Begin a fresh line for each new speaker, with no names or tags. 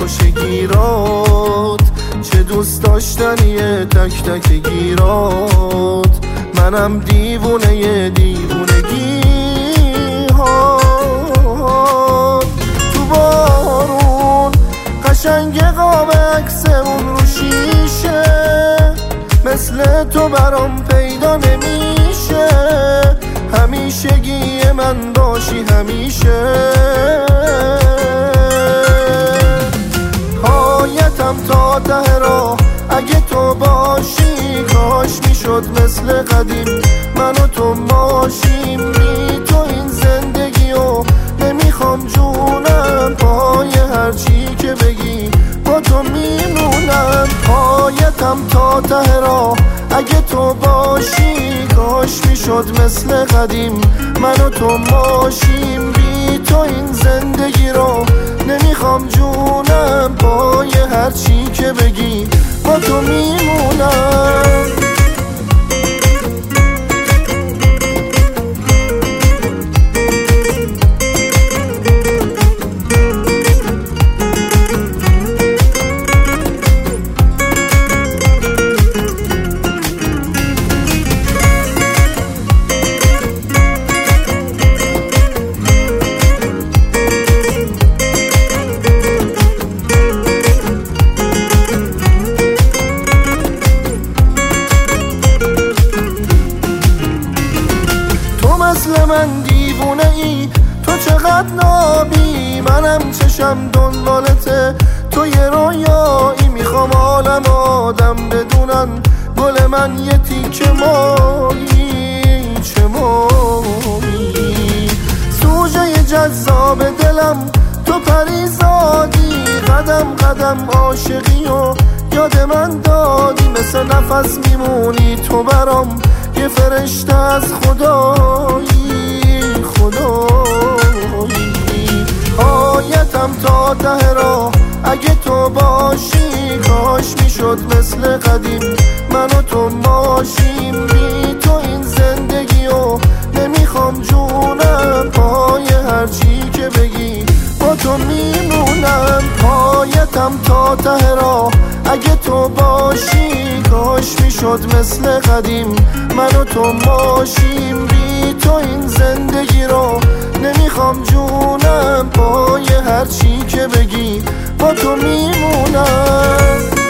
میکشه گیرات، چه دوست داشتنیه تک تک گیرات. منم دیوونه دیوونگی ها. تو بارون قشنگ قاب عکسمون رو شیشه، مثل تو برام پیدا نمیشه. همیشگی من باشی همیشه. پایتم تا ته راه اگه تو باشی، کاش میشد مثل قدیم من و تو ماشیم. بی تو این زندگی و نمیخوام جونم، پای هرچی که بگی با تو میمونم. پایتم تا ته راه اگه تو باشی، کاش میشد مثل قدیم من و تو ماشیم. بی تو این زندگی رو نمیخوام جونم، پای هرچی که بگی با تو میمونم. مثل من دیوونه ای تو چقدر نابی، منم چشم دنبالته تو یه رویایی. میخوام عالم آدم بدونن گل من یه تیکه مایی، چه مایی. سوژه جذاب دلم تو پریزادی، قدم قدم عاشقی و یاد من دادی. مثل نفس میمونی تو برام یه فرشته از خدایی، خدایی. آیتم تا ته راه اگه تو باشی، کاش میشد مثل قدیم من و تو ماشیم. بی تو این زندگی و نمیخوام جونم، پای هرچی که بگی با تو میمونم. پایتم تا ته راه اگه تو باشی، کاش میشد مثل قدیم من و تو ماشیم. بی تو این زندگی رو نمیخوام جونم، پای هرچی که بگی با تو میمونم.